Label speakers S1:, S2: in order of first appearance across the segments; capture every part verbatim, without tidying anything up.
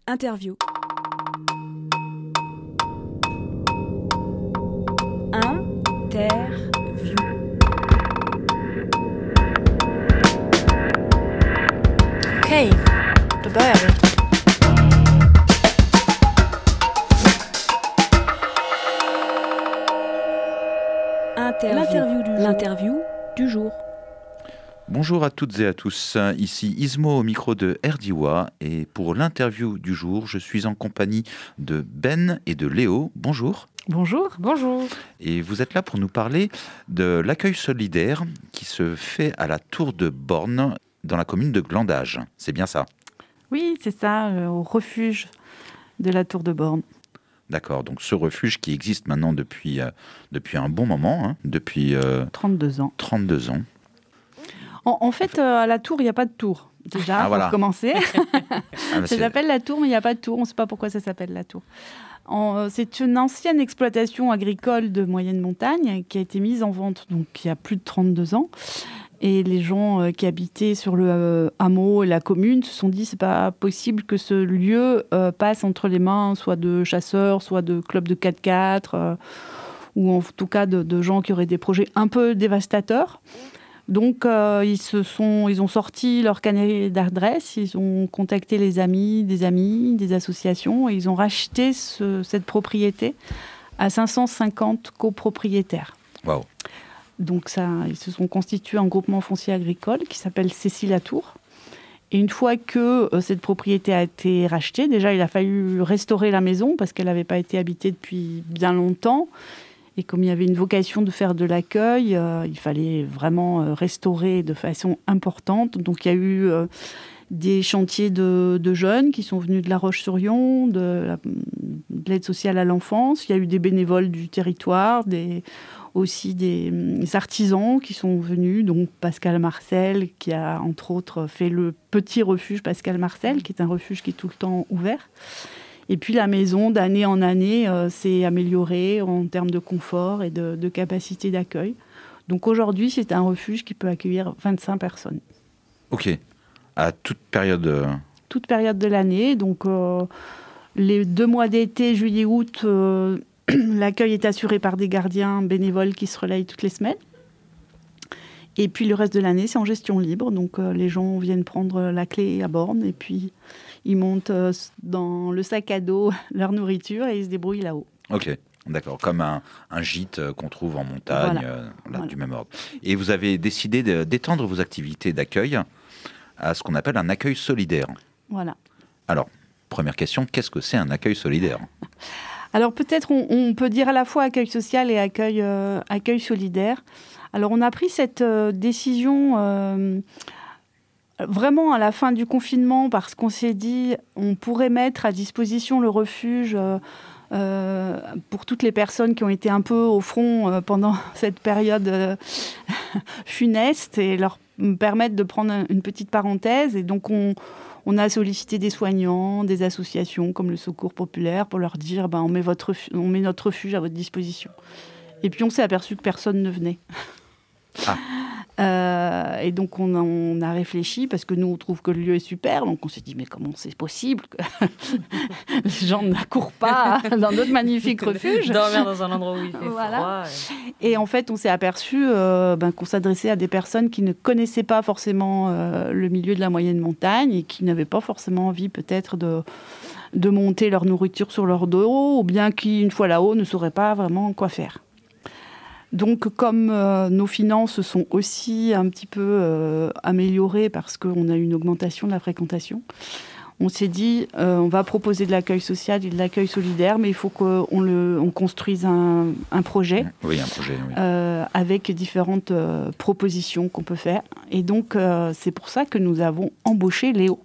S1: Interview. Interview.
S2: Okej, då börjar vi.
S1: Interview. L'interview du jour. L'interview du jour.
S3: Bonjour à toutes et à tous, ici Ismo au micro de Erdiwa et pour l'interview du jour, je suis en compagnie de Ben et de Léo. Bonjour.
S4: Bonjour.
S2: Bonjour.
S3: Et vous êtes là pour nous parler de l'accueil solidaire qui se fait à la Tour de Borne dans la commune de Glandage. C'est bien ça?
S4: Oui, c'est ça, euh, au refuge de la Tour de Borne.
S3: D'accord, donc ce refuge qui existe maintenant depuis, euh, depuis un bon moment, hein, depuis euh,
S4: trente-deux ans.
S3: trente-deux ans.
S4: En, en fait, euh, à la tour, il n'y a pas de tour, déjà,
S3: Ah, voilà.
S4: pour commencer.
S3: Ah, bah,
S4: Ça
S3: c'est-
S4: s'appelle la tour, mais il n'y a pas de tour. On ne sait pas pourquoi ça s'appelle la tour. En, euh, c'est une ancienne exploitation agricole de moyenne montagne qui a été mise en vente donc, il y a plus de trente-deux ans. Et les gens euh, qui habitaient sur le euh, hameau et la commune se sont dit c'est pas possible que ce lieu euh, passe entre les mains soit de chasseurs, soit de clubs de quatre-quatre, euh, ou en tout cas de, de gens qui auraient des projets un peu dévastateurs. Donc, euh, ils, se sont, ils ont sorti leur carnet d'adresse, ils ont contacté les amis, des amis, des associations, et ils ont racheté ce- cette propriété à cinq cent cinquante copropriétaires.
S3: Waouh.
S4: Donc, ça, ils se sont constitués en groupement foncier agricole qui s'appelle Cécile Latour. Et une fois que euh, cette propriété a été rachetée, déjà, il a fallu restaurer la maison parce qu'elle n'avait pas été habitée depuis bien longtemps. Et comme il y avait une vocation de faire de l'accueil, euh, il fallait vraiment euh, restaurer de façon importante. Donc il y a eu euh, des chantiers de, de jeunes qui sont venus de La Roche-sur-Yon, de, la- de l'aide sociale à l'enfance. Il y a eu des bénévoles du territoire, des, aussi des, des artisans qui sont venus. Donc Pascal Marcel, qui a entre autres fait le petit refuge Pascal Marcel, qui est un refuge qui est tout le temps ouvert. Et puis la maison, d'année en année, euh, s'est améliorée en termes de confort et de, de capacité d'accueil. Donc aujourd'hui, c'est un refuge qui peut accueillir vingt-cinq personnes.
S3: Ok, à toute période... euh,
S4: Toute période de l'année. Donc euh, les deux mois d'été, juillet-août, euh, l'accueil est assuré par des gardiens bénévoles qui se relayent toutes les semaines. Et puis le reste de l'année, c'est en gestion libre. Donc euh, les gens viennent prendre la clé à borne et puis ils montent euh, dans le sac à dos leur nourriture et ils se débrouillent là-haut.
S3: Ok, d'accord, comme un, un gîte euh, qu'on trouve en montagne,
S4: Voilà.
S3: euh, là,
S4: Voilà.
S3: du même ordre. Et vous avez décidé de- d'étendre vos activités d'accueil à ce qu'on appelle un accueil solidaire.
S4: Voilà.
S3: Alors, première question, qu'est-ce que c'est un accueil solidaire?
S4: Alors peut-être on, on peut dire à la fois accueil social et accueil, euh, accueil solidaire. Alors on a pris cette euh, décision euh, vraiment à la fin du confinement parce qu'on s'est dit on pourrait mettre à disposition le refuge euh, euh, pour toutes les personnes qui ont été un peu au front euh, pendant cette période euh, funeste et leur permettre de prendre un- une petite parenthèse. Et donc on, on a sollicité des soignants, des associations comme le Secours Populaire pour leur dire ben, on, met votre, refu- on met notre refuge à votre disposition. Et puis on s'est aperçu que personne ne venait.
S3: Ah.
S4: Euh, et donc on a, on a réfléchi parce que nous on trouve que le lieu est super, donc on s'est dit mais comment c'est possible que les gens n'accourent pas dans d'autres magnifiques refuges.
S2: Dormir dans un endroit où il fait
S4: Voilà.
S2: froid.
S4: Et en fait on s'est aperçu euh, ben, qu'on s'adressait à des personnes qui ne connaissaient pas forcément euh, le milieu de la moyenne montagne et qui n'avaient pas forcément envie peut-être de, de monter leur nourriture sur leur dos ou bien qui une fois là-haut ne sauraient pas vraiment quoi faire. Donc, comme euh, nos finances sont aussi un petit peu euh, améliorées parce qu'on a eu une augmentation de la fréquentation, on s'est dit euh, on va proposer de l'accueil social et de l'accueil solidaire, mais il faut qu'on le, on construise un, un projet
S3: Oui, un projet, oui.
S4: euh, avec différentes euh, propositions qu'on peut faire. Et donc, euh, c'est pour ça que nous avons embauché Léo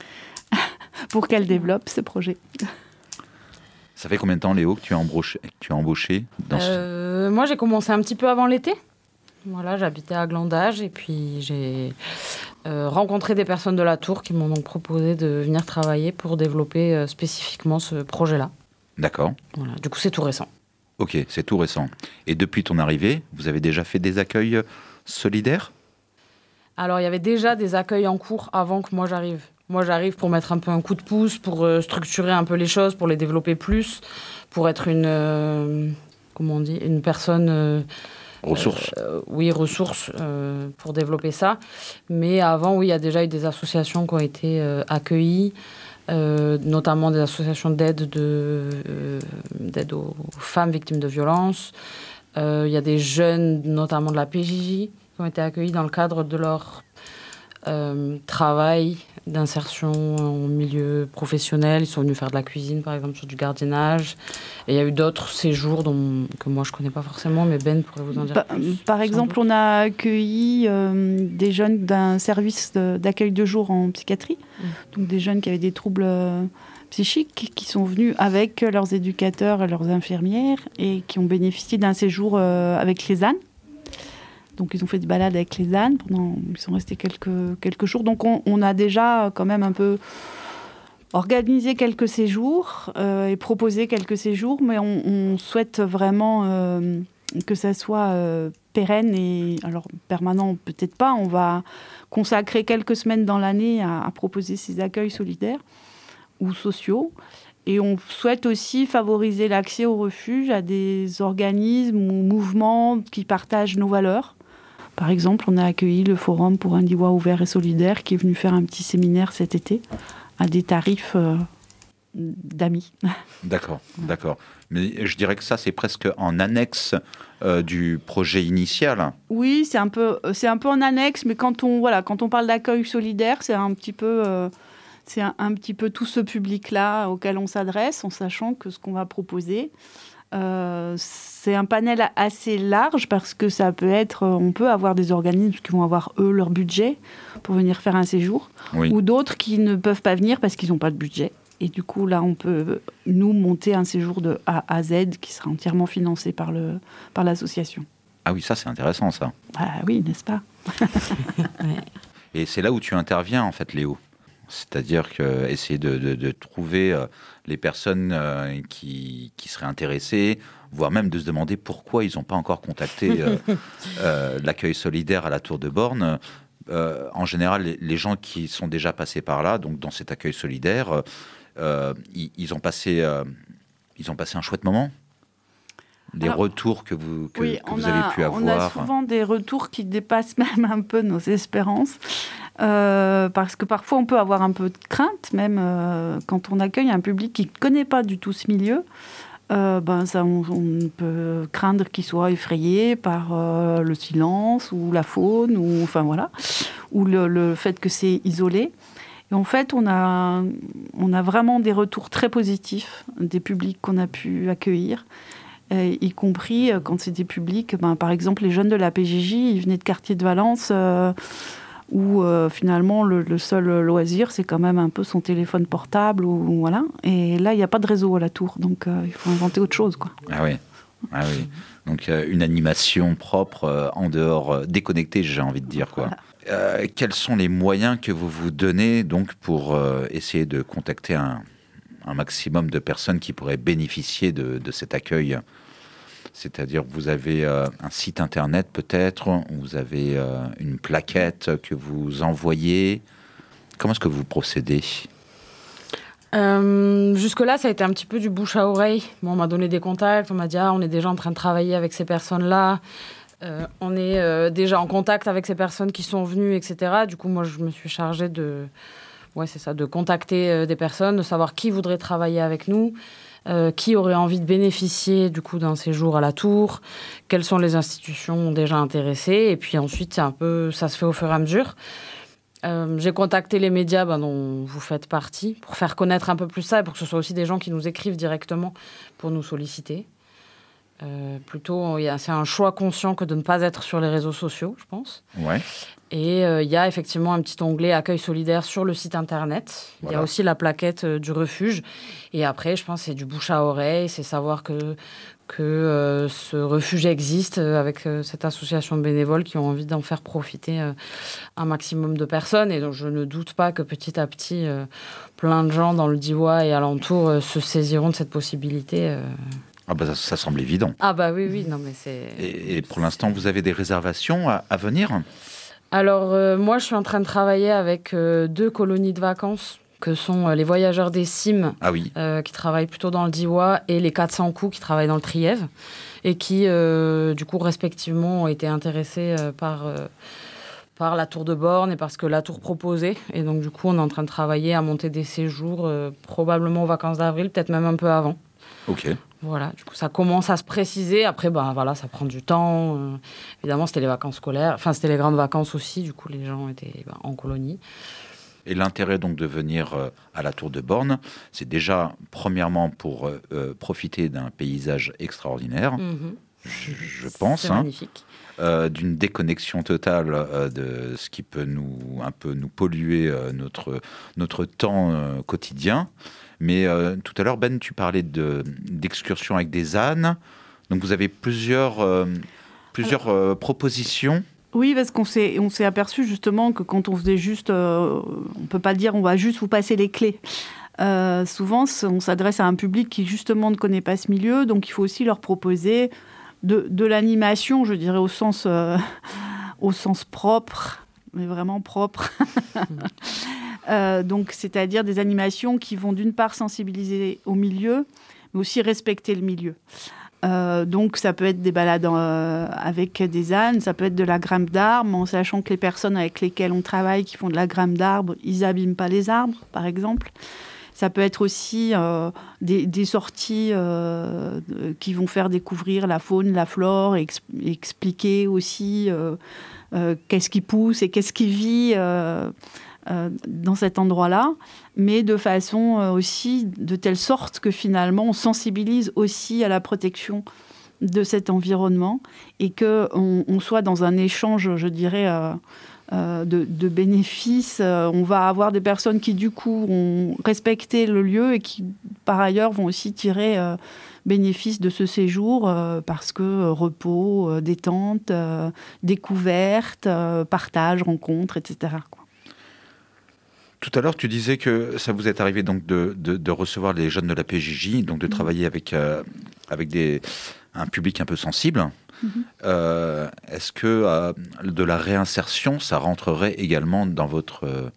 S4: pour qu'elle développe ce projet.
S3: Ça fait combien de temps, Léo, que tu as embauché, que tu as embauché dans ce...
S2: Euh, moi, j'ai commencé un petit peu avant l'été. Voilà, j'habitais à Glandage et puis j'ai euh, rencontré des personnes de la Tour qui m'ont donc proposé de venir travailler pour développer euh, spécifiquement ce projet-là.
S3: D'accord.
S2: Voilà. Du coup, c'est tout récent.
S3: Ok, c'est tout récent. Et depuis ton arrivée, vous avez déjà fait des accueils solidaires?
S2: Alors, il y avait déjà des accueils en cours avant que moi j'arrive. Moi, j'arrive pour mettre un peu un coup de pouce, pour euh, structurer un peu les choses, pour les développer plus, pour être une, euh, comment on dit, une personne... Euh,
S3: Ressources.
S2: Euh, oui, ressources euh, pour développer ça. Mais avant, oui, il y a déjà eu des associations qui ont été euh, accueillies, euh, notamment des associations d'aide, de, euh, d'aide aux femmes victimes de violences. Euh, il y a des jeunes, notamment de la P J J, qui ont été accueillis dans le cadre de leur euh, travail d'insertion en milieu professionnel. Ils sont venus faire de la cuisine, par exemple, sur du gardiennage. Et il y a eu d'autres séjours dont, que moi, je ne connais pas forcément, mais Ben pourrait vous en dire
S4: par,
S2: plus.
S4: Par exemple, doute. on a accueilli euh, des jeunes d'un service de, d'accueil de jour en psychiatrie, mmh. donc des jeunes qui avaient des troubles euh, psychiques, qui sont venus avec leurs éducateurs et leurs infirmières et qui ont bénéficié d'un séjour euh, avec les ânes. Donc, ils ont fait des balades avec les ânes. Pendant, ils sont restés quelques, quelques jours. Donc, on, on a déjà quand même un peu organisé quelques séjours euh, et proposé quelques séjours. Mais on, on souhaite vraiment euh, que ça soit euh, pérenne et... Alors, permanent, peut-être pas. On va consacrer quelques semaines dans l'année à, à proposer ces accueils solidaires ou sociaux. Et on souhaite aussi favoriser l'accès au refuge à des organismes ou mouvements qui partagent nos valeurs. Par exemple, on a accueilli le Forum pour un Diois ouvert et solidaire qui est venu faire un petit séminaire cet été à des tarifs euh, d'amis.
S3: D'accord, d'accord. Mais je dirais que ça, c'est presque en annexe euh, du projet initial.
S4: Oui, c'est un peu, c'est un peu en annexe, mais quand on, voilà, quand on parle d'accueil solidaire, c'est un petit peu... Euh, c'est un, un petit peu tout ce public-là auquel on s'adresse, en sachant que ce qu'on va proposer... Euh, c'est un panel assez large parce que ça peut être, on peut avoir des organismes qui vont avoir eux leur budget pour venir faire un séjour, oui. ou d'autres qui ne peuvent pas venir parce qu'ils n'ont pas de budget. Et du coup, là, on peut nous monter un séjour de A à Z qui sera entièrement financé par le par l'association.
S3: Ah oui, ça c'est intéressant ça.
S4: Ah oui, n'est-ce pas?
S3: Et c'est là où tu interviens en fait, Léo. C'est-à-dire que essayer de, de, de trouver euh, les personnes euh, qui, qui seraient intéressées, voire même de se demander pourquoi ils n'ont pas encore contacté euh, euh, l'accueil solidaire à la Tour de Borne. Euh, en général, les, les gens qui sont déjà passés par là, donc dans cet accueil solidaire, euh, ils, ils, ont passé, euh, ils ont passé un chouette moment. Les Alors, retours que vous, que,
S4: oui,
S3: que vous
S4: a,
S3: avez pu avoir.
S4: On a souvent des retours qui dépassent même un peu nos espérances. Euh, parce que parfois on peut avoir un peu de crainte, même euh, quand on accueille un public qui ne connaît pas du tout ce milieu. Euh, ben ça, on, on peut craindre qu'il soit effrayé par euh, le silence ou la faune, ou, enfin, voilà, ou le, le fait que c'est isolé. Et en fait, on a, on a vraiment des retours très positifs des publics qu'on a pu accueillir. Euh, y compris euh, quand c'est des publics, ben, par exemple les jeunes de la P J J, ils venaient de quartier de Valence, euh, où euh, finalement le, le seul loisir c'est quand même un peu son téléphone portable, ou, ou voilà. Et là il n'y a pas de réseau à la tour, donc euh, il faut inventer autre chose, quoi.
S3: Ah oui, ah oui. Donc euh, une animation propre euh, en dehors, euh, déconnectée, j'ai envie de dire, quoi. Voilà. Euh, quels sont les moyens que vous vous donnez donc pour euh, essayer de contacter un, un maximum de personnes qui pourraient bénéficier de, de cet accueil? C'est-à-dire que vous avez euh, un site internet peut-être, vous avez euh, une plaquette que vous envoyez. Comment est-ce que vous procédez?
S2: euh, Jusque-là, ça a été un petit peu du bouche à oreille. Bon, on m'a donné des contacts, on m'a dit ah, on est déjà en train de travailler avec ces personnes-là. Euh, on est euh, déjà en contact avec ces personnes qui sont venues, et cetera. Du coup, moi, je me suis chargée de, ouais, c'est ça, de contacter euh, des personnes, de savoir qui voudrait travailler avec nous. Euh, qui aurait envie de bénéficier du coup d'un séjour à la Tour, quelles sont les institutions déjà intéressées, et puis ensuite c'est un peu, ça se fait au fur et à mesure. Euh, j'ai contacté les médias ben, dont vous faites partie pour faire connaître un peu plus ça et pour que ce soit aussi des gens qui nous écrivent directement pour nous solliciter. Euh, plutôt, c'est un choix conscient que de ne pas être sur les réseaux sociaux, je pense.
S3: Ouais.
S2: Et il euh, y a effectivement un petit onglet accueil solidaire sur le site internet. Il voilà. y a aussi la plaquette euh, du refuge. Et après, je pense que c'est du bouche à oreille, c'est savoir que, que euh, ce refuge existe euh, avec euh, cette association de bénévoles qui ont envie d'en faire profiter euh, un maximum de personnes. Et donc, je ne doute pas que petit à petit, euh, plein de gens dans le Diois et alentour euh, se saisiront de cette possibilité. Euh...
S3: Ah bah ça, ça semble évident.
S2: Ah bah oui, oui, non mais c'est...
S3: Et, et pour l'instant, vous avez des réservations à, à venir ?
S2: Alors, euh, moi, je suis en train de travailler avec euh, deux colonies de vacances, que sont euh, les Voyageurs des Cimes,
S3: ah oui.
S2: euh, qui travaillent plutôt dans le Diois, et les quatre cents coups, qui travaillent dans le Trièves, et qui, euh, du coup, respectivement, ont été intéressés euh, par, euh, par la tour de Borne et parce que la tour proposait. Et donc, du coup, on est en train de travailler à monter des séjours, euh, probablement aux vacances d'avril, peut-être même un peu avant.
S3: Ok.
S2: Voilà, du coup, ça commence à se préciser. Après, ben, voilà, ça prend du temps. Euh, évidemment, c'était les vacances scolaires. Enfin, c'était les grandes vacances aussi. Du coup, les gens étaient ben, en colonie.
S3: Et l'intérêt donc de venir euh, à la Tour de Borne, c'est déjà, premièrement, pour euh, profiter d'un paysage extraordinaire, mmh. je, je pense.
S2: C'est hein, magnifique.
S3: Euh, d'une déconnexion totale euh, de ce qui peut nous, un peu nous polluer euh, notre, notre temps euh, quotidien. Mais euh, tout à l'heure, Ben, tu parlais de, d'excursions avec des ânes. Donc, vous avez plusieurs, euh, plusieurs Alors, euh, propositions.
S4: Oui, parce qu'on s'est, on s'est aperçu justement que quand on faisait juste... Euh, on ne peut pas dire on va juste vous passer les clés. Euh, souvent, on s'adresse à un public qui justement ne connaît pas ce milieu. Donc, il faut aussi leur proposer de, de l'animation, je dirais, au sens, euh, au sens propre, mais vraiment propre. Euh, donc, c'est-à-dire des animations qui vont d'une part sensibiliser au milieu, mais aussi respecter le milieu. Euh, donc, ça peut être des balades euh, avec des ânes, ça peut être de la grimpe d'arbres, en sachant que les personnes avec lesquelles on travaille, qui font de la grimpe d'arbres, ils n'abîment pas les arbres, par exemple. Ça peut être aussi euh, des, des sorties euh, qui vont faire découvrir la faune, la flore, et ex- expliquer aussi euh, euh, qu'est-ce qui pousse et qu'est-ce qui vit euh, Euh, dans cet endroit-là, mais de façon euh, aussi de telle sorte que finalement on sensibilise aussi à la protection de cet environnement et qu'on on soit dans un échange, je dirais, euh, euh, de, de bénéfices. Euh, on va avoir des personnes qui du coup ont respecté le lieu et qui par ailleurs vont aussi tirer euh, bénéfice de ce séjour euh, parce que euh, repos, euh, détente, euh, découverte, euh, partage, rencontre, et cetera, quoi.
S3: Tout à l'heure, tu disais que ça vous est arrivé donc de, de, de recevoir les jeunes de la P J J, donc de mmh. travailler avec, euh, avec des, un public un peu sensible. Mmh. Euh, est-ce que euh, de la réinsertion, ça rentrerait également dans, votre, euh,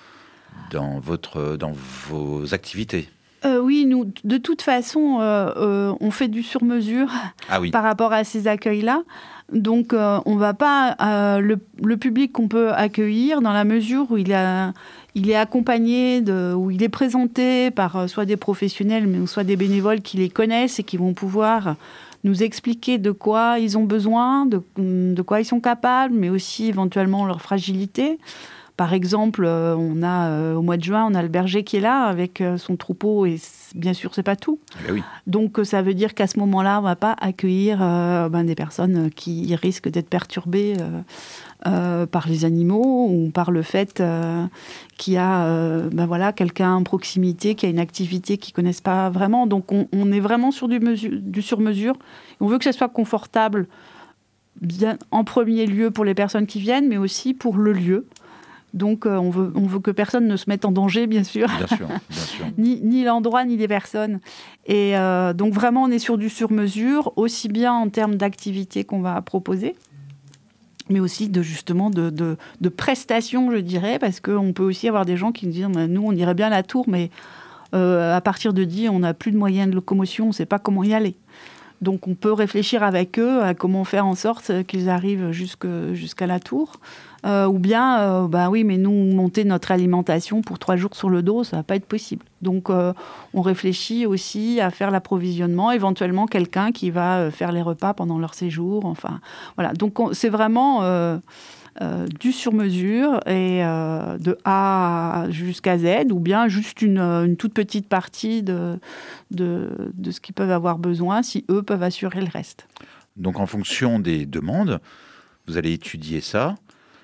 S3: dans, votre, dans vos activités ?
S4: Euh, oui, nous, de toute façon, euh, euh, on fait du sur-mesure
S3: ah oui.
S4: par rapport à ces accueils-là. Donc, euh, on va pas... Euh, le, le public qu'on peut accueillir, dans la mesure où il, a, il est accompagné, de, où il est présenté par euh, soit des professionnels, mais soit des bénévoles qui les connaissent et qui vont pouvoir nous expliquer de quoi ils ont besoin, de, de quoi ils sont capables, mais aussi éventuellement leur fragilité. Par exemple, euh, on a, euh, au mois de juin, on a le berger qui est là avec euh, son troupeau et bien sûr, c'est pas tout.
S3: Eh oui.
S4: Donc, euh, ça veut dire qu'à ce moment-là, on va pas accueillir euh, ben, des personnes qui risquent d'être perturbées euh, euh, par les animaux ou par le fait euh, qu'il y a euh, ben, voilà, quelqu'un en proximité qui a une activité qu'ils connaissent pas vraiment. Donc, on, on est vraiment sur du, mesure, du sur-mesure. On veut que ça soit confortable, bien, en premier lieu pour les personnes qui viennent, mais aussi pour le lieu. Donc, euh, on, veut, on veut que personne ne se mette en danger, bien sûr.
S3: Bien sûr, bien sûr.
S4: ni, ni l'endroit, ni les personnes. Et euh, donc, vraiment, on est sur du sur-mesure, aussi bien en termes d'activité qu'on va proposer, mais aussi de, justement, de, de, de prestations, je dirais, parce qu'on peut aussi avoir des gens qui nous disent « Nous, on irait bien à la tour, mais euh, à partir de dix, on n'a plus de moyens de locomotion, on ne sait pas comment y aller. » Donc, on peut réfléchir avec eux à comment faire en sorte qu'ils arrivent jusque, jusqu'à la tour. Euh, ou bien, euh, bah oui, mais nous, monter notre alimentation pour trois jours sur le dos, ça ne va pas être possible. Donc, euh, on réfléchit aussi à faire l'approvisionnement, éventuellement quelqu'un qui va faire les repas pendant leur séjour. Enfin, voilà. Donc, on, c'est vraiment euh, euh, du sur-mesure et euh, de A jusqu'à Z, ou bien juste une, une toute petite partie de, de, de ce qu'ils peuvent avoir besoin, si eux peuvent assurer le reste.
S3: Donc, en fonction des demandes, vous allez étudier ça.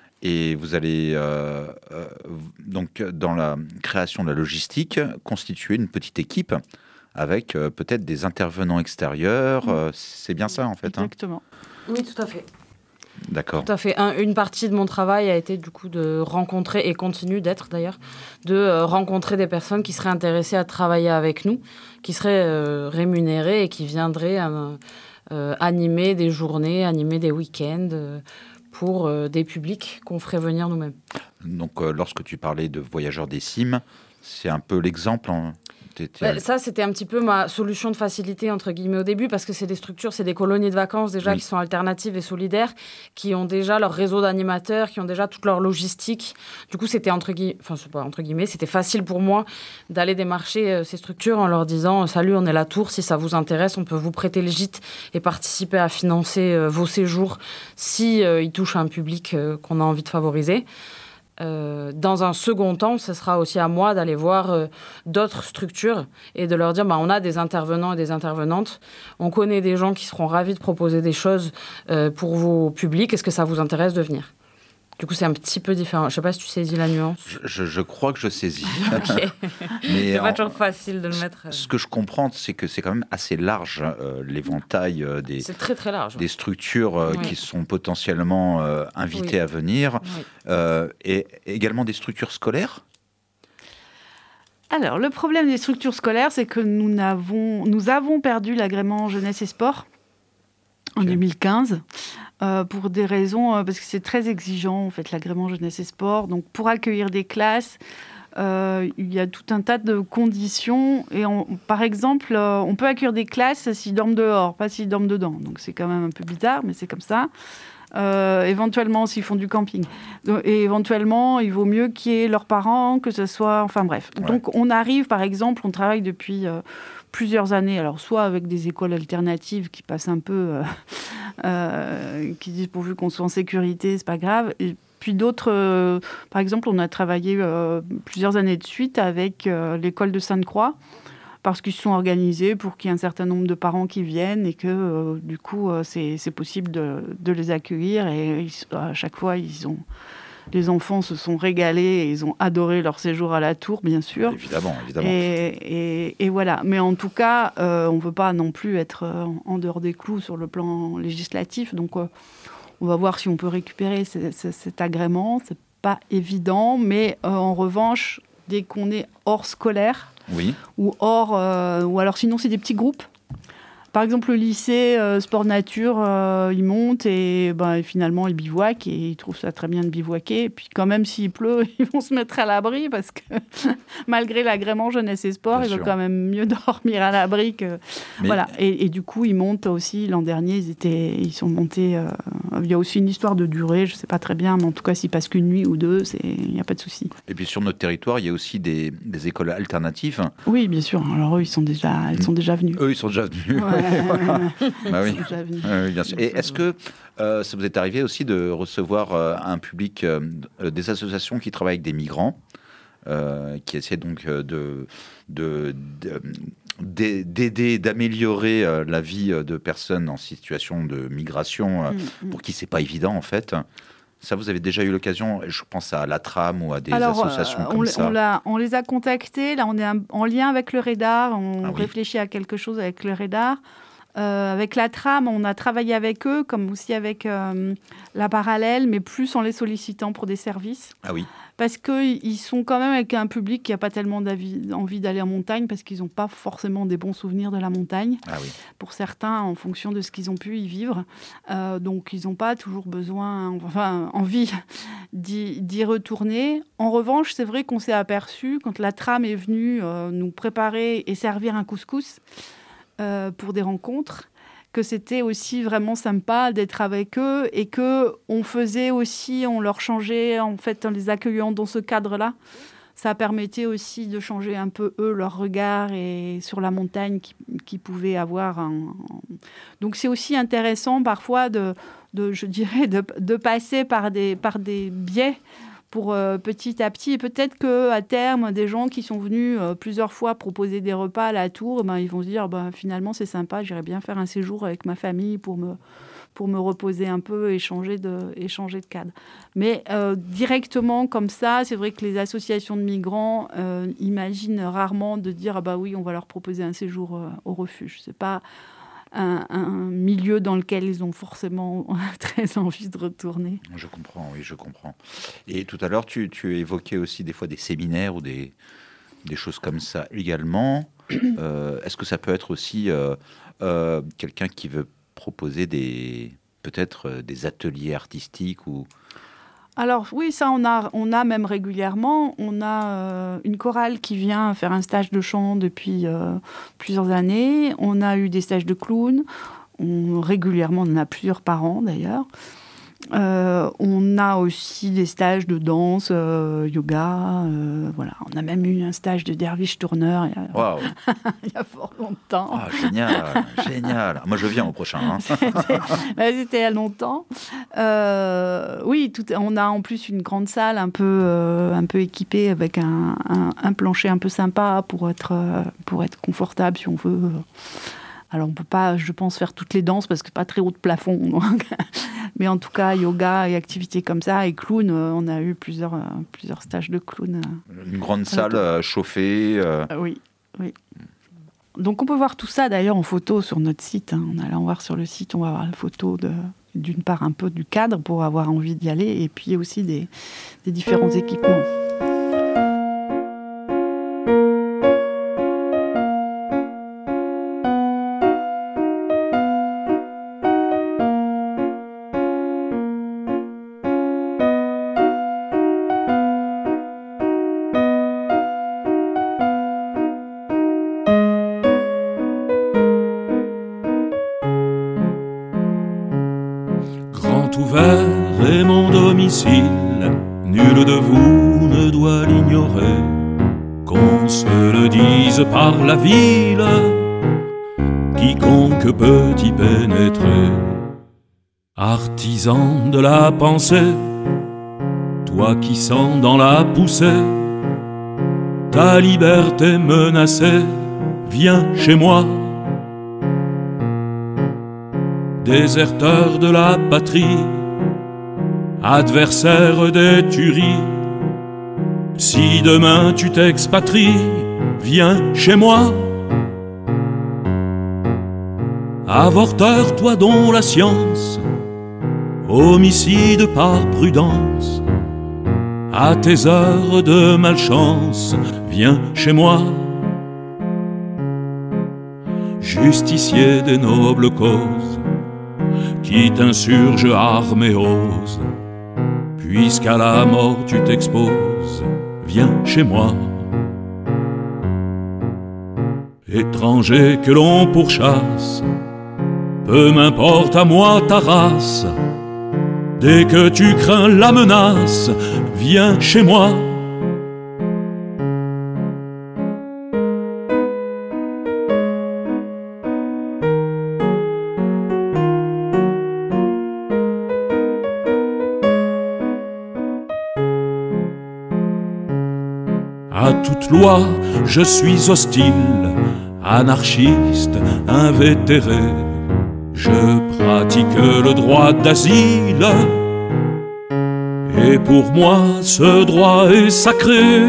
S3: Et vous allez, euh, euh, donc, dans la création de la logistique, constituer une petite équipe avec euh, peut-être des intervenants extérieurs. Mmh. Euh, c'est bien ça, en fait.
S4: Exactement.
S2: Hein ? Oui, tout à fait.
S3: D'accord.
S2: Tout à fait. Un, une partie de mon travail a été, du coup, de rencontrer, et continue d'être, d'ailleurs, de euh, rencontrer des personnes qui seraient intéressées à travailler avec nous, qui seraient euh, rémunérées et qui viendraient euh, euh, animer des journées, animer des week-ends, euh, pour euh, des publics qu'on ferait venir nous-mêmes.
S3: Donc, euh, lorsque tu parlais de voyageurs des cimes, c'est un peu l'exemple. Hein.
S2: Bah, ça, c'était un petit peu ma solution de facilité, entre guillemets, au début, parce que c'est des structures, c'est des colonies de vacances déjà oui. qui sont alternatives et solidaires, qui ont déjà leur réseau d'animateurs, qui ont déjà toute leur logistique. Du coup, c'était entre guillemets, enfin, c'est pas entre guillemets, c'était facile pour moi d'aller démarcher euh, ces structures en leur disant « Salut, on est la Tour, si ça vous intéresse, on peut vous prêter le gîte et participer à financer euh, vos séjours si euh, ils touchent un public euh, qu'on a envie de favoriser ». Euh, dans un second temps, ce sera aussi à moi d'aller voir euh, d'autres structures et de leur dire bah, on a des intervenants et des intervenantes, on connaît des gens qui seront ravis de proposer des choses euh, pour vos publics, est-ce que ça vous intéresse de venir ? Du coup, c'est un petit peu différent. Je ne sais pas si tu saisis la nuance.
S3: Je, je crois que je saisis.
S2: Okay. Mais c'est pas en, toujours facile de le mettre.
S3: Ce que je comprends, c'est que c'est quand même assez large, euh, l'éventail euh, des,
S2: c'est très, très large,
S3: des structures euh, oui. qui sont potentiellement euh, invitées oui. à venir, oui. euh, et également des structures scolaires.
S4: Alors, le problème des structures scolaires, c'est que nous, n'avons, nous avons perdu l'agrément jeunesse et sport en okay. deux mille quinze. Euh, pour des raisons, euh, parce que c'est très exigeant, en fait, l'agrément jeunesse et sport. Donc, pour accueillir des classes, euh, il y a tout un tas de conditions. Et on, par exemple, euh, on peut accueillir des classes s'ils dorment dehors, pas s'ils dorment dedans. Donc, c'est quand même un peu bizarre, mais c'est comme ça. Euh, éventuellement, s'ils font du camping. Et éventuellement, il vaut mieux qu'il y ait leurs parents, que ce soit... Enfin, bref. Ouais. Donc, on arrive, par exemple, on travaille depuis... Euh, plusieurs années, alors soit avec des écoles alternatives qui passent un peu, euh, euh, qui disent pourvu qu'on soit en sécurité, c'est pas grave. Et puis d'autres, euh, par exemple, on a travaillé euh, plusieurs années de suite avec euh, l'école de Sainte-Croix, parce qu'ils se sont organisés pour qu'il y ait un certain nombre de parents qui viennent et que euh, du coup, euh, c'est, c'est possible de, de les accueillir. Et ils, à chaque fois, ils ont... Les enfants se sont régalés et ils ont adoré leur séjour à la Tour, bien sûr.
S3: Évidemment, évidemment.
S4: Et, et, et voilà. Mais en tout cas, euh, on ne veut pas non plus être en dehors des clous sur le plan législatif. Donc, euh, on va voir si on peut récupérer c- c- cet agrément. Ce n'est pas évident. Mais euh, en revanche, dès qu'on est hors scolaire,
S3: oui.
S4: ou hors... Euh, ou alors sinon, c'est des petits groupes. Par exemple, le lycée euh, sport nature, euh, ils montent et, ben, et finalement, ils bivouaquent et ils trouvent ça très bien de bivouaquer. Et puis quand même, s'il pleut, ils vont se mettre à l'abri parce que malgré l'agrément jeunesse et sport, il vaut quand même mieux dormir à l'abri que... Mais... Voilà. Et, et du coup, ils montent aussi. L'an dernier, ils, étaient, ils sont montés... Euh... Il y a aussi une histoire de durée, je ne sais pas très bien, mais en tout cas, s'ils passent qu'une nuit ou deux, il n'y a pas de souci.
S3: Et puis sur notre territoire, il y a aussi des, des écoles alternatives.
S4: Oui, bien sûr. Alors eux, ils sont déjà, ils sont déjà venus.
S3: Eux, ils sont déjà venus. Ouais. Voilà. Bah oui. Oui, bien sûr. Et est-ce que euh, ça vous est arrivé aussi de recevoir euh, un public, euh, des associations qui travaillent avec des migrants, euh, qui essaient donc de, de, de, de d'aider, d'améliorer euh, la vie de personnes en situation de migration, euh, mmh, pour qui c'est pas évident en fait? Ça, vous avez déjà eu l'occasion, je pense à la Tram ou à des Alors, associations euh, comme
S4: on,
S3: ça.
S4: On, l'a, on les a contactés. Là, on est un, en lien avec le Rédar. On ah, oui. réfléchit à quelque chose avec le Rédar. Euh, avec la Tram, on a travaillé avec eux, comme aussi avec euh, la Parallèle, mais plus en les sollicitant pour des services.
S3: Ah oui.
S4: Parce qu'ils sont quand même avec un public qui n'a pas tellement envie d'aller en montagne, parce qu'ils n'ont pas forcément des bons souvenirs de la montagne.
S3: Ah oui.
S4: Pour certains, en fonction de ce qu'ils ont pu y vivre. Euh, donc, ils n'ont pas toujours besoin, enfin, envie d'y, d'y retourner. En revanche, c'est vrai qu'on s'est aperçu, quand la Tram est venue euh, nous préparer et servir un couscous, Euh, pour des rencontres, que c'était aussi vraiment sympa d'être avec eux et qu'on faisait aussi, on leur changeait, en fait, en les accueillant dans ce cadre-là, ça permettait aussi de changer un peu, eux, leur regard et sur la montagne qu'ils, qu'ils pouvaient avoir. Un... Donc, c'est aussi intéressant parfois de, de je dirais, de, de passer par des, par des biais pour euh, petit à petit, et peut-être qu'à terme, des gens qui sont venus euh, plusieurs fois proposer des repas à la Tour, ben, ils vont se dire, ben, finalement, c'est sympa, j'irais bien faire un séjour avec ma famille pour me, pour me reposer un peu et changer de, et changer de cadre. Mais euh, directement comme ça, c'est vrai que les associations de migrants euh, imaginent rarement de dire, ah bah oui, on va leur proposer un séjour euh, au refuge. C'est pas... Un, un milieu dans lequel ils ont forcément très envie de retourner.
S3: Je comprends, oui, je comprends. Et tout à l'heure, tu, tu évoquais aussi des fois des séminaires ou des, des choses comme ça également. Euh, est-ce que ça peut être aussi euh, euh, quelqu'un qui veut proposer des, peut-être euh, des ateliers artistiques ou...
S4: Alors oui, ça on a, on a même régulièrement. On a euh, une chorale qui vient faire un stage de chant depuis euh, plusieurs années. On a eu des stages de clown. On, régulièrement, on en a plusieurs par an d'ailleurs. Euh, on a aussi des stages de danse, euh, yoga. Euh, voilà. On a même eu un stage de derviche tourneur il y a,
S3: wow.
S4: il y a fort longtemps.
S3: Ah, génial, génial. Moi, je viens au prochain. Hein.
S4: C'était, bah, c'était il y a longtemps. Euh, oui, tout, on a en plus une grande salle un peu, euh, un peu équipée avec un, un, un plancher un peu sympa pour être, euh, pour être confortable si on veut. Alors, on ne peut pas, je pense, faire toutes les danses parce que pas très haut de plafond. Donc. Mais en tout cas, yoga et activités comme ça. Et clown, euh, on a eu plusieurs, euh, plusieurs stages de clown. Euh,
S3: Une grande salle euh, chauffée. Euh...
S4: Euh, oui, oui. Donc, on peut voir tout ça, d'ailleurs, en photo sur notre site. Hein. En allant voir sur le site, on va voir la photo de, d'une part un peu du cadre pour avoir envie d'y aller et puis aussi des, des différents équipements.
S5: Ouvert est mon domicile, nul de vous ne doit l'ignorer, qu'on se le dise par la ville, quiconque peut y pénétrer. Artisan de la pensée, toi qui sens dans la poussée ta liberté menacée, viens chez moi. Déserteur de la patrie, adversaire des tueries, si demain tu t'expatries, viens chez moi. Avorteur, toi dont la science, homicide par prudence, à tes heures de malchance, viens chez moi. Justicier des nobles causes, qui t'insurge arme et ose, puisqu'à la mort tu t'exposes, viens chez moi. Étranger que l'on pourchasse, peu m'importe à moi ta race, dès que tu crains la menace, viens chez moi. À toute loi, je suis hostile, anarchiste, invétéré. Je pratique le droit d'asile, et pour moi, ce droit est sacré.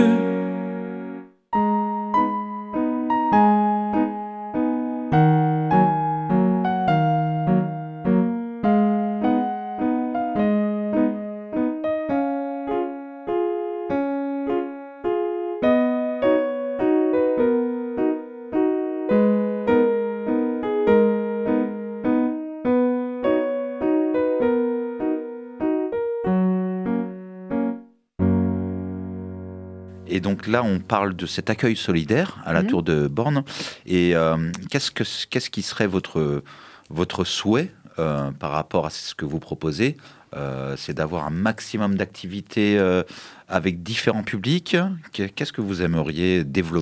S3: Et donc là, on parle de cet accueil solidaire à la mmh. Tour de Borne. Et euh, qu'est-ce, que, qu'est-ce qui serait votre, votre souhait euh, par rapport à ce que vous proposez ? euh, C'est d'avoir un maximum d'activités euh, avec différents publics. Qu'est-ce que vous aimeriez développer ?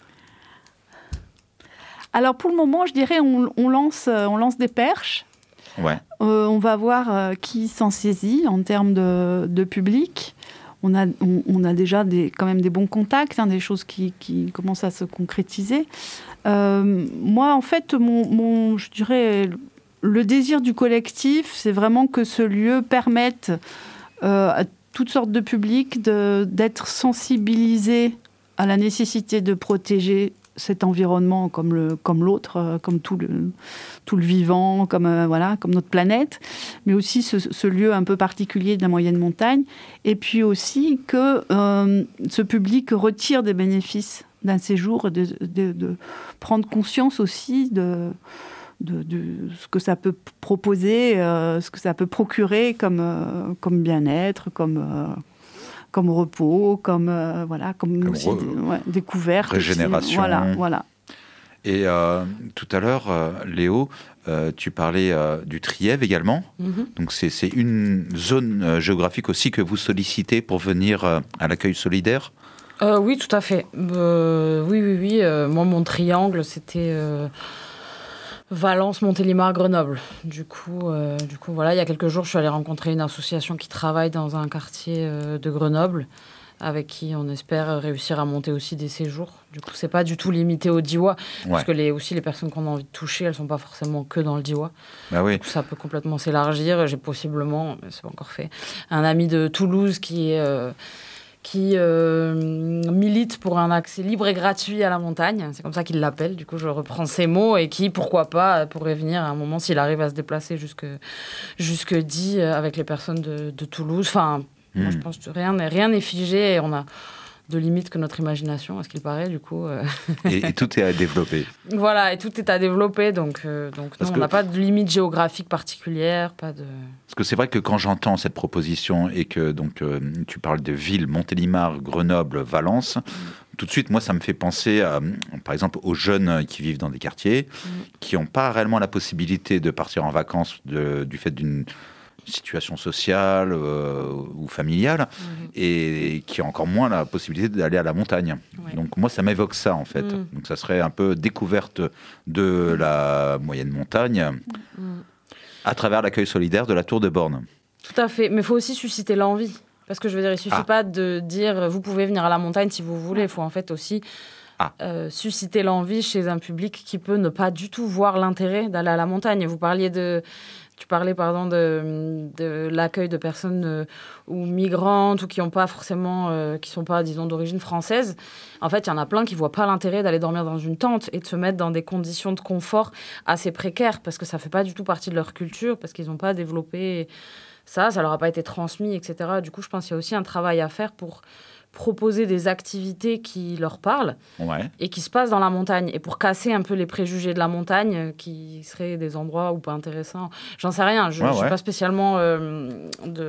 S4: Alors pour le moment, je dirais on, on, lance, on lance des perches.
S3: Ouais.
S4: Euh, on va voir euh, qui s'en saisit en termes de, de public. On a, on, on a déjà des, quand même des bons contacts, hein, des choses qui, qui commencent à se concrétiser. Euh, moi, en fait, mon, mon, je dirais, le désir du collectif, c'est vraiment que ce lieu permette euh, à toutes sortes de publics de, d'être sensibilisés à la nécessité de protéger cet environnement comme, le, comme l'autre, euh, comme tout le, tout le vivant, comme, euh, voilà, comme notre planète, mais aussi ce, ce lieu un peu particulier de la moyenne montagne, et puis aussi que euh, ce public retire des bénéfices d'un séjour, de, de, de prendre conscience aussi de, de, de ce que ça peut proposer, euh, ce que ça peut procurer comme, euh, comme bien-être, comme, euh, comme repos, comme, euh, voilà, comme,
S3: comme
S4: aussi,
S3: re-
S4: ouais, découverte.
S3: Régénération.
S4: Aussi. Voilà, voilà.
S3: Et euh, tout à l'heure, euh, Léo, euh, tu parlais euh, du Trièves également.
S2: Mm-hmm.
S3: Donc c'est, c'est une zone euh, géographique aussi que vous sollicitez pour venir euh, à l'accueil solidaire.
S2: Euh, oui, tout à fait. Euh, oui, oui, oui. Euh, moi, mon triangle, c'était euh, Valence, Montélimar, Grenoble. Du coup, euh, du coup, voilà, il y a quelques jours, je suis allée rencontrer une association qui travaille dans un quartier euh, de Grenoble, avec qui on espère réussir à monter aussi des séjours. Du coup, c'est pas du tout limité au Diois, ouais. Parce que les, aussi les personnes qu'on a envie de toucher, elles sont pas forcément que dans le Diois.
S3: Bah oui.
S2: Du coup, ça peut complètement s'élargir. J'ai possiblement, mais c'est pas encore fait, un ami de Toulouse qui est euh, qui euh, milite pour un accès libre et gratuit à la montagne. C'est comme ça qu'il l'appelle. Du coup, je reprends ses mots et qui, pourquoi pas, pourrait venir à un moment s'il arrive à se déplacer jusque jusque dit avec les personnes de, de Toulouse. Enfin. Mmh. Moi, je pense que rien n'est, rien n'est figé et on a de limites que notre imagination, à ce qu'il paraît, du coup. Euh...
S3: Et, et tout est à développer.
S2: Voilà, et tout est à développer, donc, euh, donc non, que... on n'a pas de limite géographique particulière, pas de...
S3: Parce que c'est vrai que quand j'entends cette proposition et que donc, euh, tu parles de villes, Montélimar, Grenoble, Valence, mmh. tout de suite, moi, ça me fait penser, à, par exemple, aux jeunes qui vivent dans des quartiers, mmh. qui n'ont pas réellement la possibilité de partir en vacances de, du fait d'une situation sociale euh, ou familiale, mmh. et qui a encore moins la possibilité d'aller à la montagne. Ouais. Donc moi, ça m'évoque ça, en fait. Mmh. Donc ça serait un peu découverte de la moyenne montagne mmh. à travers l'accueil solidaire de la Tour de Borne.
S2: Tout à fait, mais il faut aussi susciter l'envie. Parce que je veux dire, il ne suffit ah. pas de dire « vous pouvez venir à la montagne si vous voulez », il faut en fait aussi... Ah. Euh, susciter l'envie chez un public qui peut ne pas du tout voir l'intérêt d'aller à la montagne. Vous parliez de... Tu parlais, pardon, de, de l'accueil de personnes euh, ou migrantes ou qui ont pas forcément, euh, qui sont pas, disons, d'origine française. En fait, il y en a plein qui voient pas l'intérêt d'aller dormir dans une tente et de se mettre dans des conditions de confort assez précaires parce que ça fait pas du tout partie de leur culture, parce qu'ils n'ont pas développé ça, ça leur a pas été transmis, et cetera. Du coup, je pense qu'il y a aussi un travail à faire pour proposer des activités qui leur parlent ouais. et qui se passent dans la montagne. Et pour casser un peu les préjugés de la montagne, qui seraient des endroits ou pas intéressants. J'en sais rien, je ne ouais, suis ouais. pas spécialement euh, de,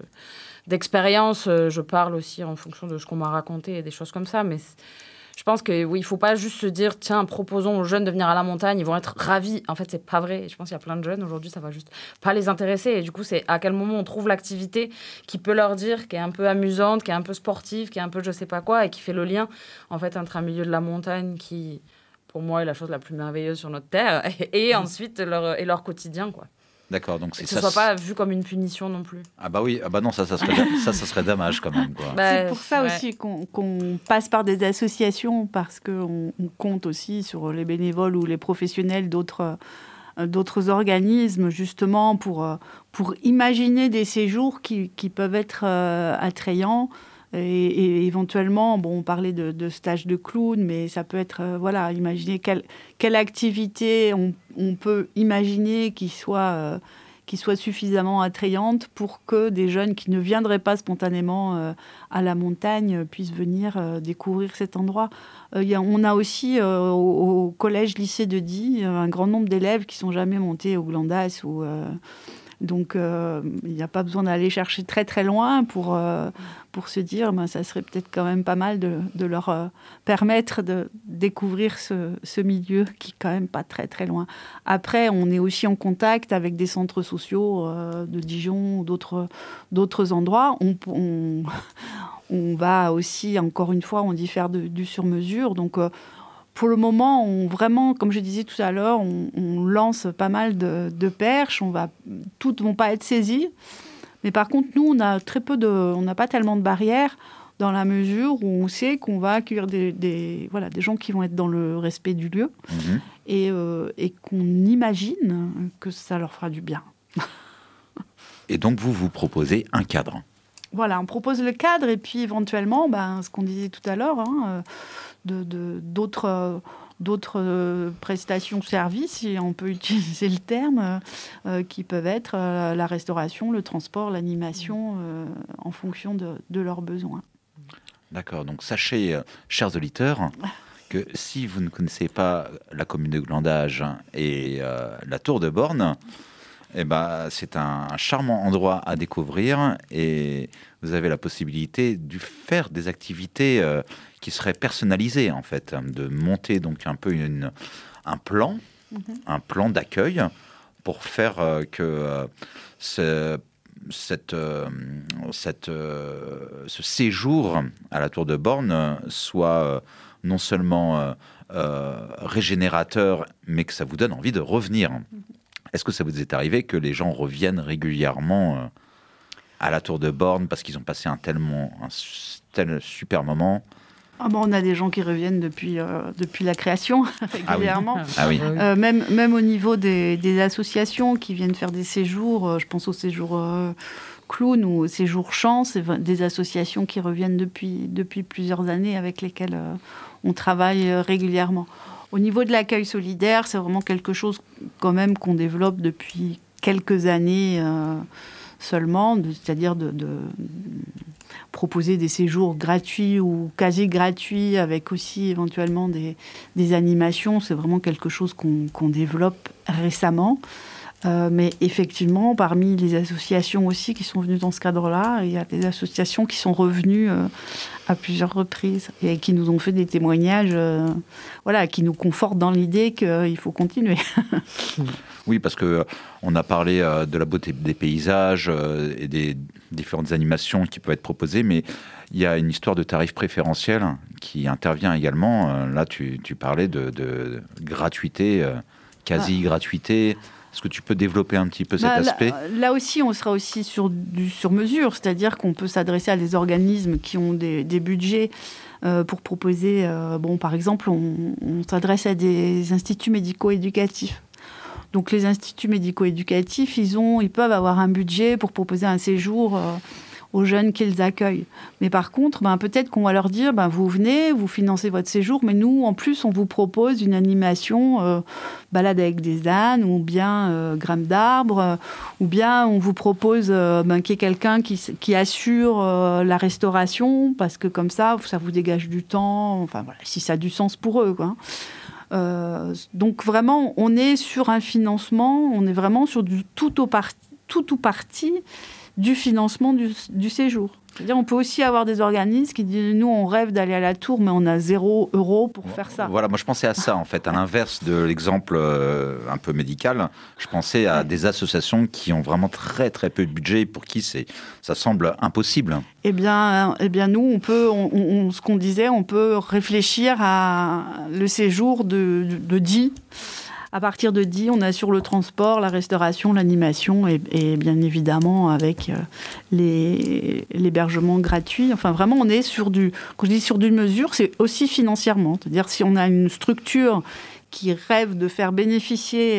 S2: d'expérience. Je parle aussi en fonction de ce qu'on m'a raconté et des choses comme ça. Mais je pense que oui, il ne faut pas juste se dire, tiens, proposons aux jeunes de venir à la montagne, ils vont être ravis. En fait, ce n'est pas vrai. Et je pense qu'il y a plein de jeunes, aujourd'hui, ça ne va juste pas les intéresser. Et du coup, c'est à quel moment on trouve l'activité qui peut leur dire, qui est un peu amusante, qui est un peu sportive, qui est un peu je ne sais pas quoi, et qui fait le lien, en fait, entre un milieu de la montagne qui, pour moi, est la chose la plus merveilleuse sur notre terre, et, et mmh. ensuite leur, et leur quotidien, quoi.
S3: D'accord, donc c'est
S2: que
S3: ça.
S2: Ce ne soit pas vu comme une punition non plus.
S3: Ah bah oui, ah bah non, ça, ça serait, ça, ça serait dommage quand même, quoi.
S4: Bah, c'est pour ça ouais. aussi qu'on, qu'on passe par des associations, parce qu'on on compte aussi sur les bénévoles ou les professionnels d'autres, euh, d'autres organismes, justement, pour, pour imaginer des séjours qui, qui peuvent être euh, attrayants. Et, et éventuellement, bon, on parlait de, de stage de clown, mais ça peut être, euh, voilà, imaginer quelle, quelle activité on, on peut imaginer qui soit, euh, qui soit suffisamment attrayante pour que des jeunes qui ne viendraient pas spontanément euh, à la montagne puissent venir euh, découvrir cet endroit. Euh, y a, on a aussi euh, au, au collège-lycée de Die un grand nombre d'élèves qui ne sont jamais montés au Glandas ou... Euh, Donc, euh, il n'y a pas besoin d'aller chercher très, très loin pour, euh, pour se dire ben, ça serait peut-être quand même pas mal de, de leur euh, permettre de découvrir ce, ce milieu qui est quand même pas très, très loin. Après, on est aussi en contact avec des centres sociaux euh, de Dijon ou d'autres, d'autres endroits. On, on, on va aussi, encore une fois, on dit faire de, du sur-mesure. Donc, euh, pour le moment, on, vraiment, comme je disais tout à l'heure, on, on lance pas mal de, de perches. On va, toutes ne vont pas être saisies. Mais par contre, nous, on a très peu de, on n'a pas tellement de barrières dans la mesure où on sait qu'on va accueillir des, des, voilà, des gens qui vont être dans le respect du lieu mmh. et, euh, et qu'on imagine que ça leur fera du bien.
S3: Et donc, vous, vous proposez un cadre.
S4: Voilà, on propose le cadre et puis éventuellement, ben, ce qu'on disait tout à l'heure, hein, de, de, d'autres, d'autres euh, prestations services, si on peut utiliser le terme, euh, qui peuvent être euh, la restauration, le transport, l'animation, euh, en fonction de, de leurs besoins.
S3: D'accord, donc sachez, euh, chers auditeurs, que si vous ne connaissez pas la commune de Glandage et euh, la Tour de Borne, eh ben, c'est un, un charmant endroit à découvrir et vous avez la possibilité de faire des activités euh, qui seraient personnalisées, en fait, de monter donc un peu une, un plan, mm-hmm. un plan d'accueil pour faire euh, que euh, ce, cette, euh, cette, euh, ce séjour à la Tour de Borne soit euh, non seulement euh, euh, régénérateur, mais que ça vous donne envie de revenir. Mm-hmm. Est-ce que ça vous est arrivé que les gens reviennent régulièrement euh, à la Tour de Borne parce qu'ils ont passé un, tellement, un tel super moment?
S4: Ah bon, on a des gens qui reviennent depuis, euh, depuis la création, régulièrement.
S3: Ah oui. Ah oui.
S4: Euh, même, même au niveau des, des associations qui viennent faire des séjours, euh, je pense au séjour euh, clown ou au séjour chant, c'est des associations qui reviennent depuis, depuis plusieurs années avec lesquelles euh, on travaille euh, régulièrement. Au niveau de l'accueil solidaire, c'est vraiment quelque chose quand même qu'on développe depuis quelques années euh, seulement, de, c'est-à-dire de, de, de proposer des séjours gratuits ou quasi gratuits avec aussi éventuellement des, des animations. C'est vraiment quelque chose qu'on, qu'on développe récemment. Euh, mais effectivement, parmi les associations aussi qui sont venues dans ce cadre-là, il y a des associations qui sont revenues euh, à plusieurs reprises et qui nous ont fait des témoignages euh, voilà, qui nous confortent dans l'idée qu'il faut continuer.
S3: Oui, parce qu'on a parlé euh, de la beauté des paysages euh, et des différentes animations qui peuvent être proposées, mais il y a une histoire de tarif préférentiel qui intervient également. Euh, là, tu, tu parlais de, de gratuité, euh, quasi-gratuité. Est-ce que tu peux développer un petit peu cet
S4: bah,
S3: aspect ?
S4: là, là aussi, on sera aussi sur du sur-mesure, c'est-à-dire qu'on peut s'adresser à des organismes qui ont des, des budgets euh, pour proposer... Euh, bon, par exemple, on, on s'adresse à des instituts médico-éducatifs. Donc, les instituts médico-éducatifs, ils, ont, ils peuvent avoir un budget pour proposer un séjour... Euh, aux jeunes qu'ils accueillent. Mais par contre, ben, peut-être qu'on va leur dire, ben, vous venez, vous financez votre séjour, mais nous, en plus, on vous propose une animation euh, balade avec des ânes, ou bien euh, gramme d'arbre, euh, ou bien on vous propose euh, ben, qu'il y ait quelqu'un qui, qui assure euh, la restauration, parce que comme ça, ça vous dégage du temps, enfin voilà, si ça a du sens pour eux, quoi. Euh, donc vraiment, on est sur un financement, on est vraiment sur du tout au par- tout ou partie du financement du, du séjour. C'est-à-dire, on peut aussi avoir des organismes qui disent, nous, on rêve d'aller à la Tour, mais on a zéro euro pour faire ça.
S3: Voilà, moi, je pensais à ça, en fait, à l'inverse de l'exemple euh, un peu médical. Je pensais à des associations qui ont vraiment très, très peu de budget, pour qui c'est, ça semble impossible.
S4: Eh bien, eh bien nous, on peut, on, on, ce qu'on disait, on peut réfléchir à le séjour de, de, de dix. À partir de dix, on assure le transport, la restauration, l'animation et, et bien évidemment avec les, l'hébergement gratuit. Enfin, vraiment, on est sur du... Quand je dis sur du mesure, c'est aussi financièrement. C'est-à-dire, si on a une structure qui rêve de faire bénéficier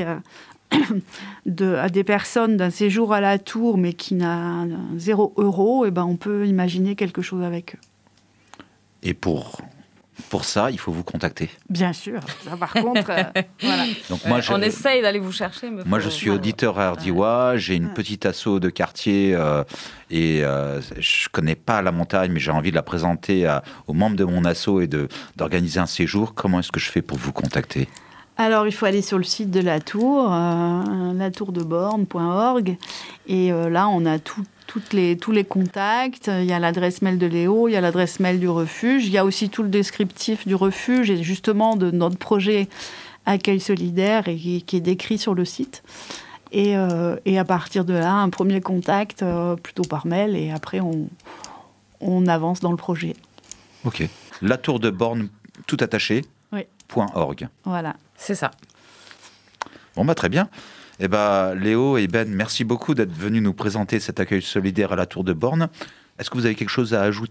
S4: de, à des personnes d'un séjour à la Tour, mais qui n'a zéro euro, eh ben, on peut imaginer quelque chose avec eux.
S3: Et pour... Pour ça, il faut vous contacter.
S4: Bien sûr. Ça, par contre, euh, voilà.
S2: Donc moi, je, on essaye d'aller vous chercher. Mais
S3: moi,
S2: faut...
S3: je suis auditeur à Ardiwa. J'ai une petite asso de quartier euh, et euh, je connais pas la montagne, mais j'ai envie de la présenter à, aux membres de mon asso et de, d'organiser un séjour. Comment est-ce que je fais pour vous contacter ?
S4: Alors, il faut aller sur le site de la Tour, euh, la tour de borne point org. Et euh, là, on a tout, toutes les, tous les contacts. Il y a l'adresse mail de Léo, il y a l'adresse mail du refuge. Il y a aussi tout le descriptif du refuge et justement de notre projet Accueil solidaire et qui, qui est décrit sur le site. Et, euh, et à partir de là, un premier contact euh, plutôt par mail et après, on, on avance dans le projet.
S3: Ok. La Tour de Borne, tout attaché,
S4: oui.
S3: .org.
S4: Voilà.
S2: C'est ça.
S3: Bon, bah très bien. Eh ben, Léo et Ben, merci beaucoup d'être venus nous présenter cet accueil solidaire à la Tour de Borne. Est-ce que vous avez quelque chose à ajouter ?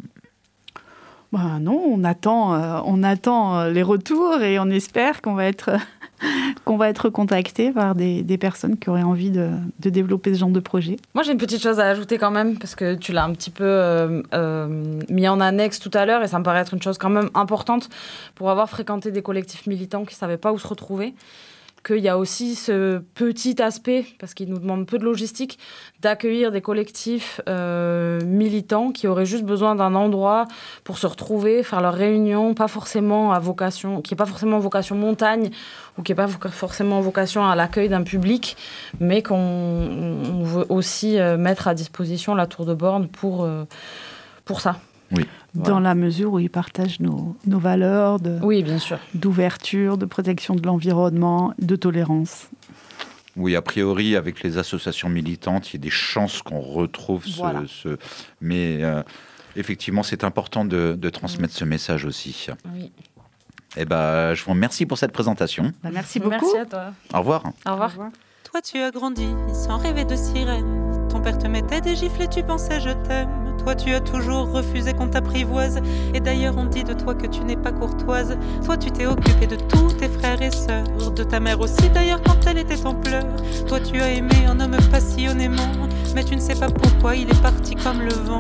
S4: Bah non, on attend, euh, on attend les retours et on espère qu'on va être, qu'on va être contacté par des, des personnes qui auraient envie de, de développer ce genre de projet.
S2: Moi, j'ai une petite chose à ajouter quand même, parce que tu l'as un petit peu euh, euh, mis en annexe tout à l'heure, et ça me paraît être une chose quand même importante pour avoir fréquenté des collectifs militants qui ne savaient pas où se retrouver. qu'il y a aussi ce petit aspect, parce qu'il nous demande peu de logistique, d'accueillir des collectifs euh, militants qui auraient juste besoin d'un endroit pour se retrouver, faire leurs réunions, pas forcément à vocation, qui n'est pas forcément vocation montagne, ou qui n'est pas forcément vocation à l'accueil d'un public, mais qu'on on veut aussi euh, mettre à disposition la Tour de Borne pour, euh, pour ça.
S3: Oui.
S4: Dans
S2: Voilà.
S4: la mesure où ils partagent nos, nos valeurs de,
S2: Oui, bien sûr.
S4: d'ouverture, de protection de l'environnement, de tolérance.
S3: Oui, a priori, avec les associations militantes, il y a des chances qu'on retrouve ce...
S2: Voilà.
S3: ce... Mais euh, effectivement, c'est important de, de transmettre ce message aussi.
S2: Oui.
S3: Eh ben, je vous remercie pour cette présentation.
S4: Bah, merci beaucoup.
S2: Merci à toi.
S3: Au revoir.
S2: Au revoir.
S6: Toi tu as grandi sans rêver de sirène. Ton père te mettait des gifles et tu pensais je t'aime. Toi tu as toujours refusé qu'on t'apprivoise. Et d'ailleurs on dit de toi que tu n'es pas courtoise. Toi tu t'es occupé de tous tes frères et sœurs. De ta mère aussi d'ailleurs quand elle était en pleurs. Toi tu as aimé un homme passionnément. Mais tu ne sais pas pourquoi il est parti comme le vent.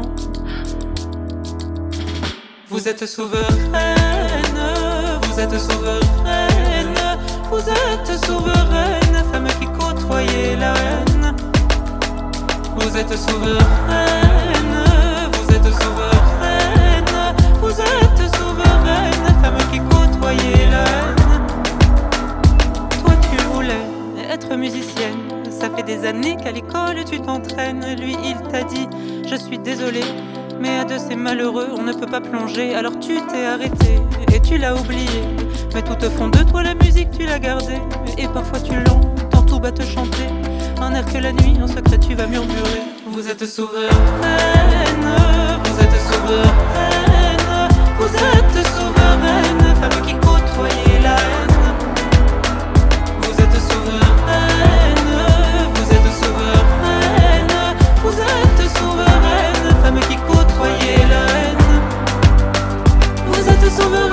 S6: Vous êtes souveraine, vous êtes souveraine, vous êtes souveraine, femme qui côtoyait la haine. Vous êtes souveraine, vous êtes souveraine, vous êtes souveraine, femme qui côtoyait la haine. Toi tu voulais être musicienne, ça fait des années qu'à l'école tu t'entraînes. Lui il t'a dit, je suis désolée, mais à de ces malheureux, on ne peut pas plonger. Alors tu t'es arrêté et tu l'as oublié. Mais tout au fond de toi, la musique, tu l'as gardée. Et parfois tu l'entends tout bas te chanter. Un air que la nuit, en secret, tu vas murmurer. Vous êtes souveraine, vous êtes souveraine, vous êtes souveraine, femme qui côtoyait la haine. Vous êtes souveraine, vous êtes souveraine, vous êtes souveraine, femme qui côtoyait la haine. Vous êtes souveraine.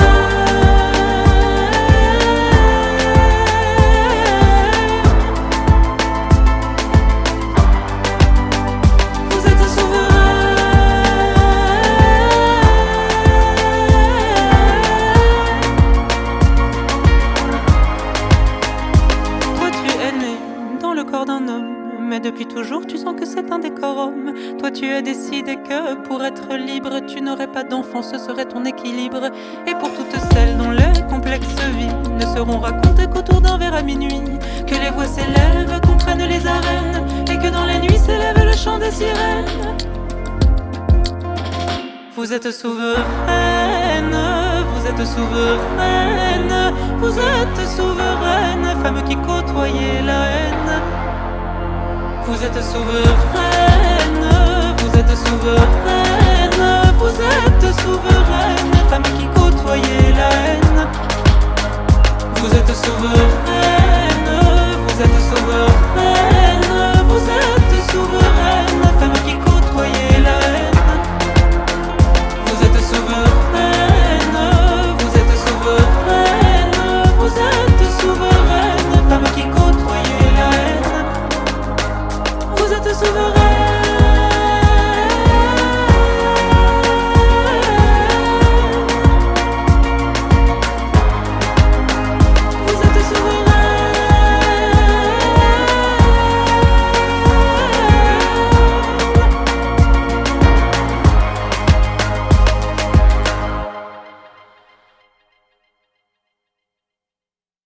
S6: Vous êtes souveraine. Toi tu es né dans le corps d'un homme, mais depuis toujours tu sens que c'est un décorum. Toi tu as décidé que pour être libre tu n'aurais pas d'enfant, ce serait ton équilibre. Et pour toutes celles dont les complexes vies ne seront racontées qu'autour d'un verre à minuit, que les voix s'élèvent, qu'on traîne les arènes, et que dans les nuits s'élève le chant des sirènes. Vous êtes souveraine, vous êtes souveraine, vous êtes souveraine, femme qui côtoyait la haine. Vous êtes souveraine, vous êtes souveraine, vous êtes souveraine, femme qui côtoyait la haine. Vous êtes souveraine.